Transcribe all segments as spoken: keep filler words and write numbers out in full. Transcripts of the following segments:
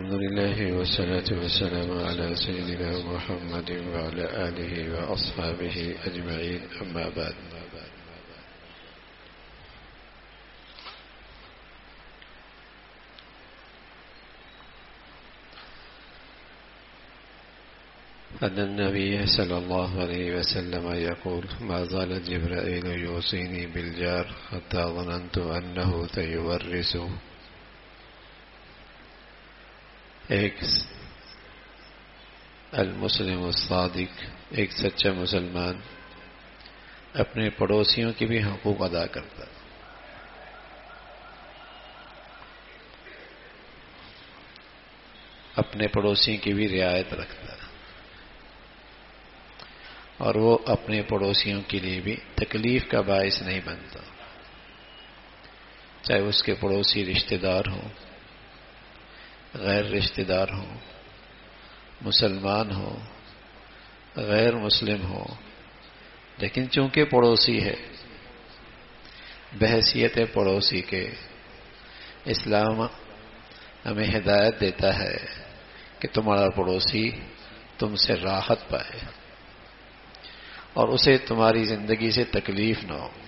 الحمد لله والصلاة والسلام على سيدنا محمد وعلى آله وأصحابه أجمعين أما بعد. أن النبي صلى الله عليه وسلم يقول ما زال جبرائيل يوصيني بالجار حتى ظننت أنه سيورثه. ایک المسلم الصادق، ایک سچا مسلمان اپنے پڑوسیوں کی بھی حقوق ادا کرتا ہے. اپنے پڑوسی کی بھی رعایت رکھتا ہے اور وہ اپنے پڑوسیوں کے لیے بھی تکلیف کا باعث نہیں بنتا، چاہے اس کے پڑوسی رشتہ دار ہوں، غیر رشتہ دار ہوں، مسلمان ہو، غیر مسلم ہو، لیکن چونکہ پڑوسی ہے، بحیثیت پڑوسی کے اسلام ہمیں ہدایت دیتا ہے کہ تمہارا پڑوسی تم سے راحت پائے اور اسے تمہاری زندگی سے تکلیف نہ ہو.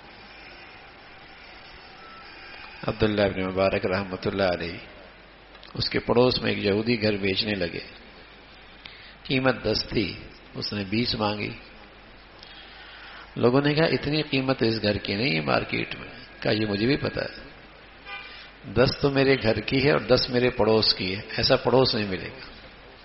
عبداللہ ابن مبارک رحمۃ اللہ علیہ، اس کے پڑوس میں ایک یہودی گھر بیچنے لگے، قیمت دس تھی، اس نے بیس مانگی. لوگوں نے کہا اتنی قیمت اس گھر کی نہیں ہے مارکیٹ میں. کہا یہ مجھے بھی پتا ہے، دس تو میرے گھر کی ہے اور دس میرے پڑوس کی ہے، ایسا پڑوس نہیں ملے گا.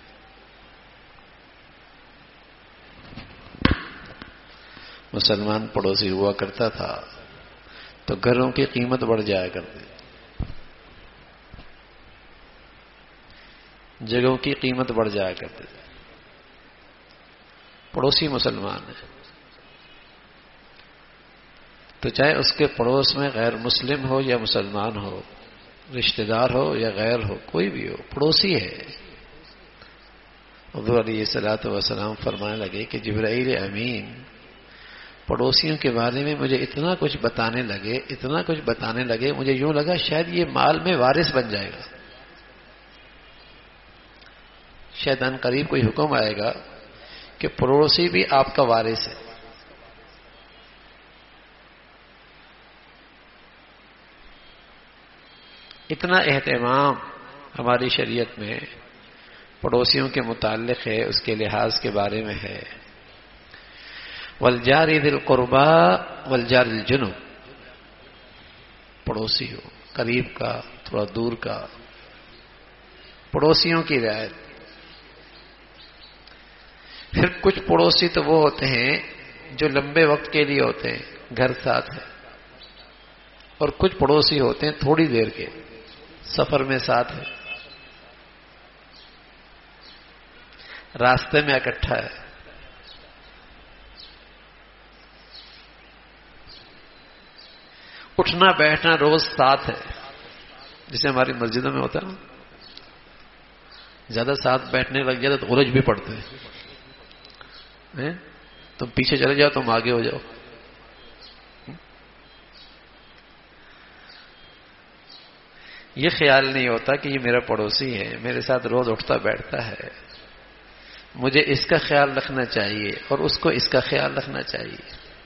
مسلمان پڑوسی ہوا کرتا تھا تو گھروں کی قیمت بڑھ جایا کرتی، جگہوں کی قیمت بڑھ جایا کرتے تھے. پڑوسی مسلمان ہے تو چاہے اس کے پڑوس میں غیر مسلم ہو یا مسلمان ہو، رشتہ دار ہو یا غیر ہو، کوئی بھی ہو، پڑوسی ہے. حضور علیہ الصلوۃ والسلام فرمانے لگے کہ جبرائیل امین پڑوسیوں کے بارے میں مجھے اتنا کچھ بتانے لگے اتنا کچھ بتانے لگے مجھے یوں لگا شاید یہ مال میں وارث بن جائے گا، شاید ان قریب کوئی حکم آئے گا کہ پڑوسی بھی آپ کا وارث ہے. اتنا اہتمام ہماری شریعت میں پڑوسیوں کے متعلق ہے، اس کے لحاظ کے بارے میں ہے. والجار ذی القربى والجار الجنب، پڑوسی ہو قریب کا تھوڑا دور کا، پڑوسیوں کی رعایت. پھر کچھ پڑوسی تو وہ ہوتے ہیں جو لمبے وقت کے لیے ہوتے ہیں، گھر ساتھ ہے، اور کچھ پڑوسی ہوتے ہیں تھوڑی دیر کے، سفر میں ساتھ ہے، راستے میں اکٹھا ہے. اٹھنا بیٹھنا روز ساتھ ہے، جسے ہماری مسجدوں میں ہوتا ہے نا، زیادہ ساتھ بیٹھنے لگ جائے تو الجھ بھی پڑتے ہیں. تم پیچھے چلے جاؤ تم آگے ہو جاؤ. یہ خیال نہیں ہوتا کہ یہ میرا پڑوسی ہے، میرے ساتھ روز اٹھتا بیٹھتا ہے، مجھے اس کا خیال رکھنا چاہیے اور اس کو اس کا خیال رکھنا چاہیے.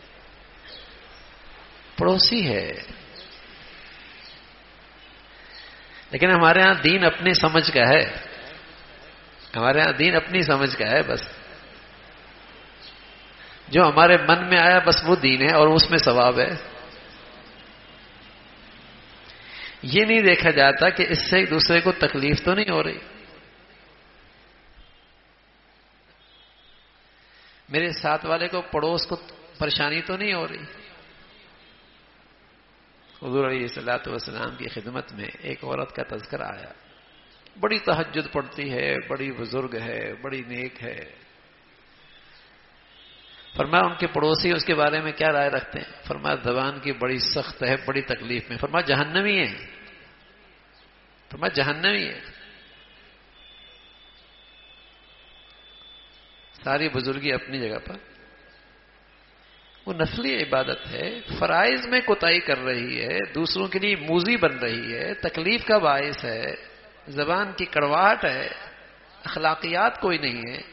پڑوسی ہے. لیکن ہمارے ہاں دین اپنی سمجھ کا ہے، ہمارے ہاں دین اپنی سمجھ کا ہے. بس جو ہمارے من میں آیا بس وہ دین ہے اور اس میں ثواب ہے. یہ نہیں دیکھا جاتا کہ اس سے ایک دوسرے کو تکلیف تو نہیں ہو رہی، میرے ساتھ والے کو پڑوس کو پریشانی تو نہیں ہو رہی. حضور علیہ الصلوۃ والسلام کی خدمت میں ایک عورت کا تذکرہ آیا، بڑی تہجد پڑھتی ہے، بڑی بزرگ ہے، بڑی نیک ہے. فرمایا ان کے پڑوسی اس کے بارے میں کیا رائے رکھتے ہیں؟ فرمایا زبان کی بڑی سخت ہے، بڑی تکلیف میں. فرمایا جہنمی ہے. فرمایا جہنمی ہے. ساری بزرگی اپنی جگہ پر، وہ نفلی عبادت ہے، فرائض میں کوتاہی کر رہی ہے، دوسروں کے لیے موذی بن رہی ہے، تکلیف کا باعث ہے. زبان کی کڑواہٹ ہے، اخلاقیات کوئی نہیں ہے.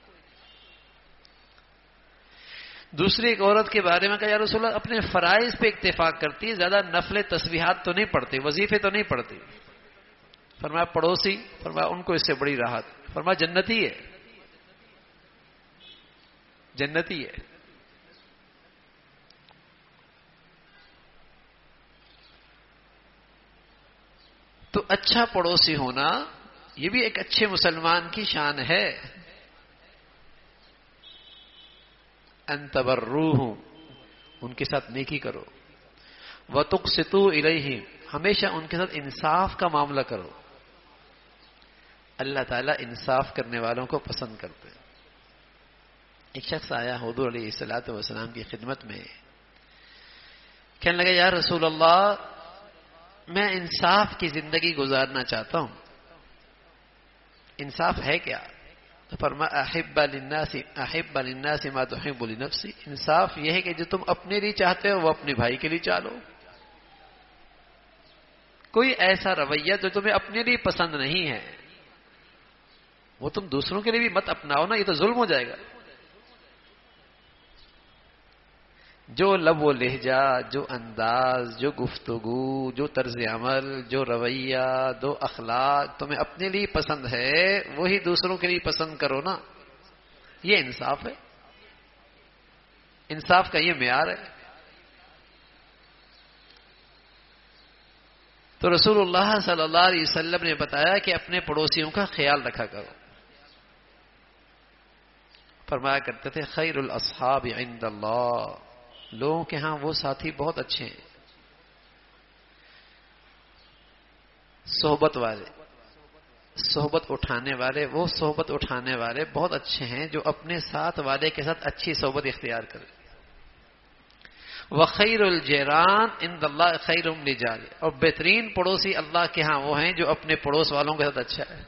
دوسری ایک عورت کے بارے میں کہا یا رسول اللہ اپنے فرائض پہ اتفاق کرتی ہے، زیادہ نفل تسبیحات تو نہیں پڑھتی، وظیفے تو نہیں پڑھتی. فرمایا پڑوسی، فرمایا ان کو اس سے بڑی راحت. فرمایا جنتی ہے، جنتی ہے. تو اچھا پڑوسی ہونا یہ بھی ایک اچھے مسلمان کی شان ہے. ان تبروہم، ان کے ساتھ نیکی کرو. وتقسطوا الیہم، ہمیشہ ان کے ساتھ انصاف کا معاملہ کرو. اللہ تعالیٰ انصاف کرنے والوں کو پسند کرتے ہیں. ایک شخص آیا حضور علیہ الصلوۃ والسلام کی خدمت میں، کہنے لگا یا رسول اللہ میں انصاف کی زندگی گزارنا چاہتا ہوں، انصاف ہے کیا؟ تو فرمایا احب للناس احب للناس ما تحب لنفسی، انصاف یہ ہے کہ جو تم اپنے لیے چاہتے ہو وہ اپنے بھائی کے لیے چاہو. کوئی ایسا رویہ جو تمہیں اپنے لیے پسند نہیں ہے وہ تم دوسروں کے لیے بھی مت اپناؤ نا، یہ تو ظلم ہو جائے گا. جو لب و لہجہ، جو انداز، جو گفتگو، جو طرز عمل، جو رویہ، جو اخلاق تمہیں اپنے لیے پسند ہے وہی دوسروں کے لیے پسند کرو نا. یہ انصاف ہے، انصاف کا یہ معیار ہے. تو رسول اللہ صلی اللہ علیہ وسلم نے بتایا کہ اپنے پڑوسیوں کا خیال رکھا کرو. فرمایا کرتے تھے خیر الاصحاب عند اللہ، لوگوں کے ہاں وہ ساتھی بہت اچھے ہیں، صحبت والے، صحبت اٹھانے والے، وہ صحبت اٹھانے والے بہت اچھے ہیں جو اپنے ساتھ والے کے ساتھ اچھی صحبت اختیار کرے. وخیر الجیران عند اللہ خیر لجار، اور بہترین پڑوسی اللہ کے ہاں وہ ہیں جو اپنے پڑوس والوں کے ساتھ اچھا ہے.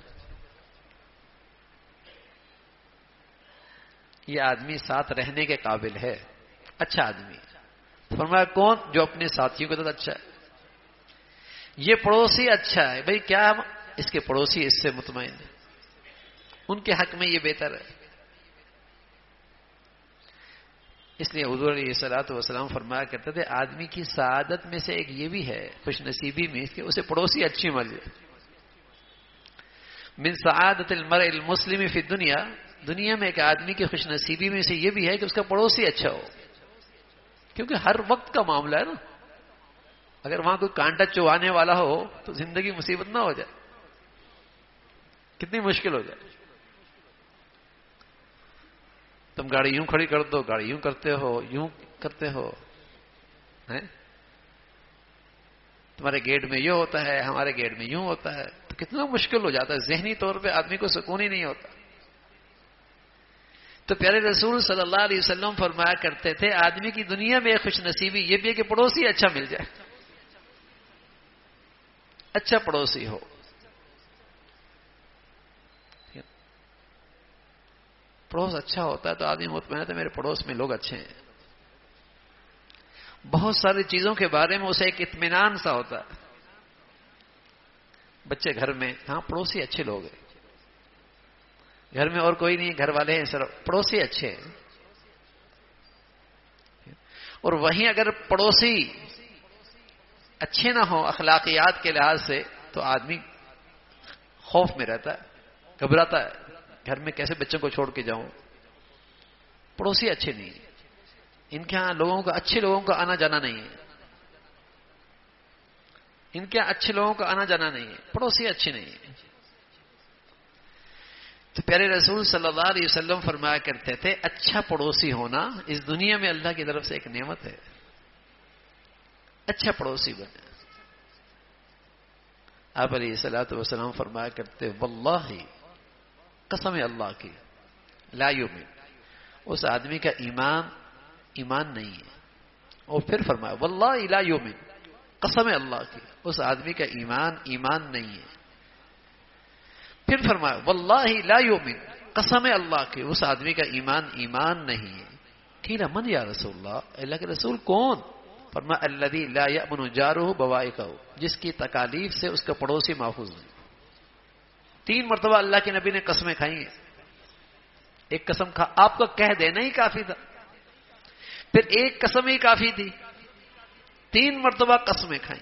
یہ آدمی ساتھ رہنے کے قابل ہے، اچھا آدمی. فرمایا کون؟ جو اپنے ساتھیوں کے ساتھ اچھا ہے. یہ پڑوسی اچھا ہے، بھئی کیا اس کے پڑوسی اس سے مطمئن ہے، ان کے حق میں یہ بہتر ہے. اس لیے حضور علیہ الصلوۃ والسلام فرمایا کرتے تھے آدمی کی سعادت میں سے ایک یہ بھی ہے، خوش نصیبی میں، کہ اسے پڑوسی اچھی مل جائے. من سعادت المرء المسلم فی الدنیا، دنیا میں ایک آدمی کی خوش نصیبی میں سے یہ بھی ہے کہ اس کا پڑوسی اچھا ہو، کیونکہ ہر وقت کا معاملہ ہے نا. اگر وہاں کوئی کانٹا چوانے والا ہو تو زندگی مصیبت نہ ہو جائے، کتنی مشکل ہو جائے. تم گاڑی یوں کھڑی کر دو، گاڑی یوں کرتے ہو، یوں کرتے ہو، تمہارے گیٹ میں یہ ہوتا ہے، ہمارے گیٹ میں یوں ہوتا ہے، تو کتنا مشکل ہو جاتا ہے. ذہنی طور پہ آدمی کو سکون ہی نہیں ہوتا. تو پیارے رسول صلی اللہ علیہ وسلم فرمایا کرتے تھے آدمی کی دنیا میں ایک خوش نصیبی یہ بھی ہے کہ پڑوسی اچھا مل جائے، اچھا پڑوسی ہو. پڑوس اچھا ہوتا ہے تو آدمی مطمئن ہے میرے پڑوس میں لوگ اچھے ہیں. بہت ساری چیزوں کے بارے میں اسے ایک اطمینان سا ہوتا ہے. بچے گھر میں، ہاں پڑوسی اچھے لوگ ہیں، گھر میں اور کوئی نہیں، گھر والے ہیں صرف، پڑوسی اچھے ہیں. اور وہیں اگر پڑوسی اچھے نہ ہوں اخلاقیات کے لحاظ سے تو آدمی خوف میں رہتا ہے، گھبراتا ہے، گھر میں کیسے بچوں کو چھوڑ کے جاؤں. پڑوسی اچھے نہیں ہیں، ان کے ہاں لوگوں کا، اچھے لوگوں کا آنا جانا نہیں ہے، ان کے اچھے لوگوں کا آنا جانا نہیں ہے، پڑوسی اچھے نہیں ہیں. تو پیارے رسول صلی اللہ علیہ وسلم فرمایا کرتے تھے اچھا پڑوسی ہونا اس دنیا میں اللہ کی طرف سے ایک نعمت ہے. اچھا پڑوسی بنے. آپ علیہ الصلوۃ والسلام فرمایا کرتے واللہ، قسم اللہ کی، لا یؤمن، اس آدمی کا ایمان ایمان نہیں ہے. اور پھر فرمایا واللہ لا یؤمن، قسم اللہ کی، اس آدمی کا ایمان ایمان نہیں ہے. پھر فرمایا واللہ لا یؤمن، قسم اللہ کی، اس آدمی کا ایمان ایمان نہیں ہے. قیل من یا رسول اللہ، اللہ کے رسول کون؟ فرمایا الذی لا یأمن جارہ بوائقہ، جس کی تکالیف سے اس کا پڑوسی محفوظ نہیں. تین مرتبہ اللہ کے نبی نے قسمیں کھائی ہیں. ایک قسم کھا آپ کا کہہ دینا ہی کافی تھا، پھر ایک قسم ہی کافی تھی، تین مرتبہ قسمیں کھائیں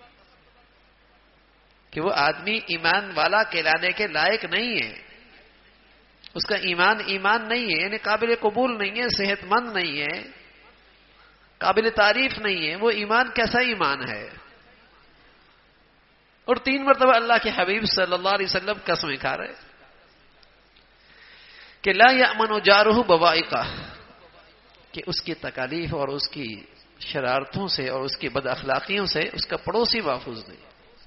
کہ وہ آدمی ایمان والا کہلانے کے لائق نہیں ہے، اس کا ایمان ایمان نہیں ہے، یعنی قابل قبول نہیں ہے، صحت مند نہیں ہے، قابل تعریف نہیں ہے. وہ ایمان کیسا ایمان ہے؟ اور تین مرتبہ اللہ کے حبیب صلی اللہ علیہ وسلم قسمیں کھا رہے کہ لا یأمن جارہ بوائقہ، کہ اس کی تکالیف اور اس کی شرارتوں سے اور اس کی بد اخلاقیوں سے اس کا پڑوسی محفوظ نہیں.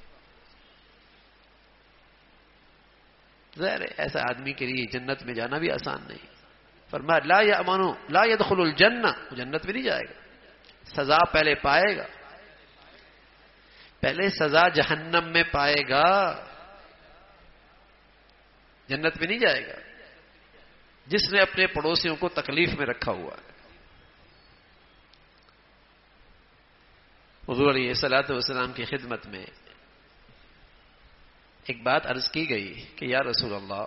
ظاہر ہے ایسا آدمی کے لیے جنت میں جانا بھی آسان نہیں. فرمایا لا یأمن لا يدخل الجنہ، وہ جنت میں نہیں جائے گا، سزا پہلے پائے گا، پہلے سزا جہنم میں پائے گا، جنت میں نہیں جائے گا جس نے اپنے پڑوسیوں کو تکلیف میں رکھا ہوا ہے. حضور علیہ الصلوۃ والسلام کی خدمت میں ایک بات عرض کی گئی کہ یا رسول اللہ،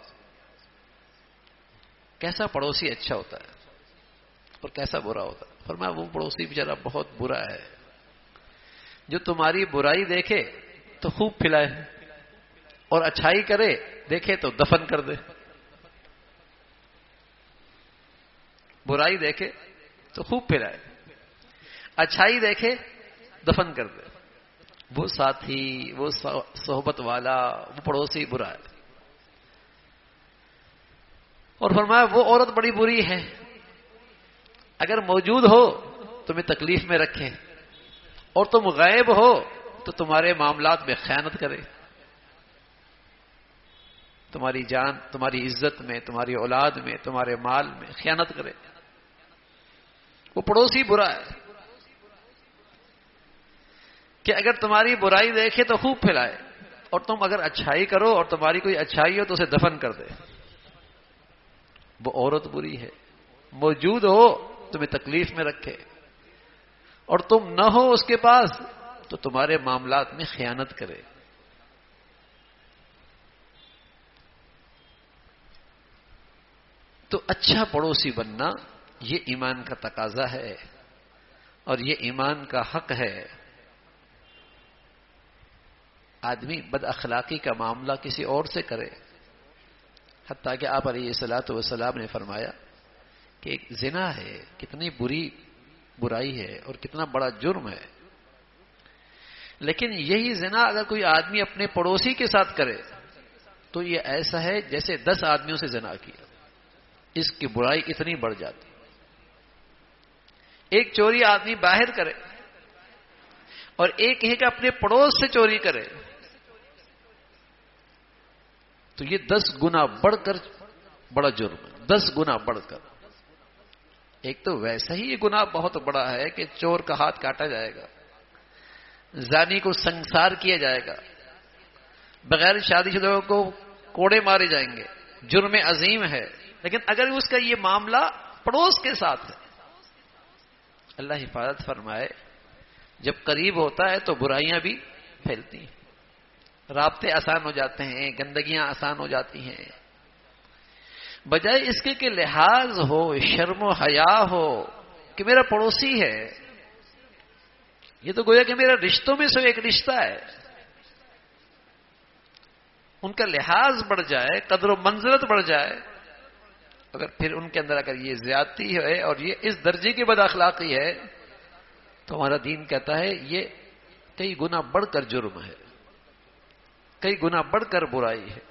کیسا پڑوسی اچھا ہوتا ہے اور کیسا برا ہوتا ہے؟ فرمایا وہ پڑوسی بیچارہ بہت برا ہے جو تمہاری برائی دیکھے تو خوب پھلائے اور اچھائی کرے دیکھے تو دفن کر دے. برائی دیکھے تو خوب پھلائے، اچھائی دیکھے دفن کر دے. وہ ساتھی، وہ صحبت والا، وہ پڑوسی برا ہے. اور فرمایا وہ عورت بڑی بری ہے اگر موجود ہو تمہیں تکلیف میں رکھے اور تم غائب ہو تو تمہارے معاملات میں خیانت کرے، تمہاری جان، تمہاری عزت میں، تمہاری اولاد میں، تمہارے مال میں خیانت کرے. وہ پڑوسی برا ہے کہ اگر تمہاری برائی دیکھے تو خوب پھیلائے اور تم اگر اچھائی کرو اور تمہاری کوئی اچھائی ہو تو اسے دفن کر دے. وہ عورت بری ہے، موجود ہو تمہیں تکلیف میں رکھے اور تم نہ ہو اس کے پاس تو تمہارے معاملات میں خیانت کرے. تو اچھا پڑوسی بننا یہ ایمان کا تقاضا ہے اور یہ ایمان کا حق ہے. آدمی بد اخلاقی کا معاملہ کسی اور سے کرے، حتیٰ کہ آپ علیہ الصلوۃ والسلام نے فرمایا کہ ایک زنا ہے، کتنی بری برائی ہے اور کتنا بڑا جرم ہے، لیکن یہی زنا اگر کوئی آدمی اپنے پڑوسی کے ساتھ کرے تو یہ ایسا ہے جیسے دس آدمیوں سے زنا کیا، اس کی برائی اتنی بڑھ جاتی. ایک چوری آدمی باہر کرے اور ایک ایک اپنے پڑوس سے چوری کرے تو یہ دس گنا بڑھ کر بڑا جرم ہے، دس گنا بڑھ کر. ایک تو ویسا ہی یہ گناہ بہت بڑا ہے کہ چور کا ہاتھ کاٹا جائے گا، زانی کو سنسار کیا جائے گا، بغیر شادی شدہ کو کوڑے مارے جائیں گے، جرم عظیم ہے. لیکن اگر اس کا یہ معاملہ پڑوس کے ساتھ ہے، اللہ حفاظت فرمائے، جب قریب ہوتا ہے تو برائیاں بھی پھیلتی ہیں، رابطے آسان ہو جاتے ہیں، گندگیاں آسان ہو جاتی ہیں. بجائے اس کے کہ لحاظ ہو، شرم و حیا ہو کہ میرا پڑوسی ہے، یہ تو گویا کہ میرا رشتوں میں سے ایک رشتہ ہے، ان کا لحاظ بڑھ جائے، قدر و منزلت بڑھ جائے. اگر پھر ان کے اندر اگر یہ زیادتی ہے اور یہ اس درجے کی بد اخلاقی ہے تو ہمارا دین کہتا ہے یہ کئی گنا بڑھ کر جرم ہے، کئی گنا بڑھ کر برائی ہے.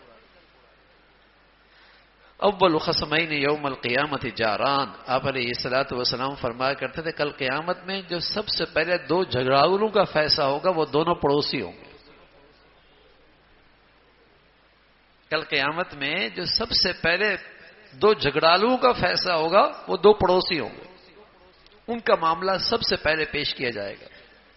اول خصمین یوم القیامت جاران، آپ علیہ الصلوۃ والسلام فرمایا کرتے تھے کل قیامت میں جو سب سے پہلے دو جھگڑاؤں کا فیصلہ ہوگا وہ دونوں پڑوسی ہوں گے. کل قیامت میں جو سب سے پہلے دو جھگڑالوں کا فیصلہ ہوگا وہ دو پڑوسی ہوں گے، ان کا معاملہ سب سے پہلے پیش کیا جائے گا.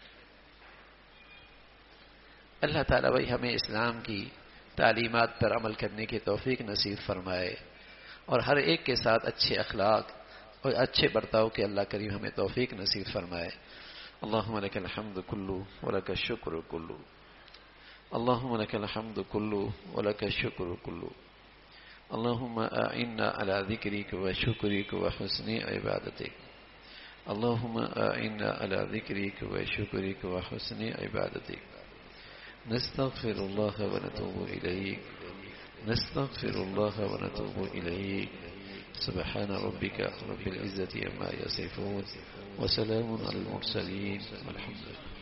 اللہ تعالیٰ بھائی ہمیں اسلام کی تعلیمات پر عمل کرنے کی توفیق نصیب فرمائے اور ہر ایک کے ساتھ اچھے اخلاق اور اچھے برتاؤ کے اللہ کریم ہمیں توفیق نصیب فرمائے. اللہم لک الحمد کلو ولک الشکر کلو اللهم لك الحمد كله ولك الشكر كله. اللهم أعنا على ذكرك وشكرك وحسن عبادتك. اللهم أعنا على ذكرك وشكرك وحسن عبادتك. نستغفر الله ونتوب إليك نستغفر الله ونتوب إليك. سبحان ربك رب العزة عما يصفون وسلام على المرسلين والحمد لله.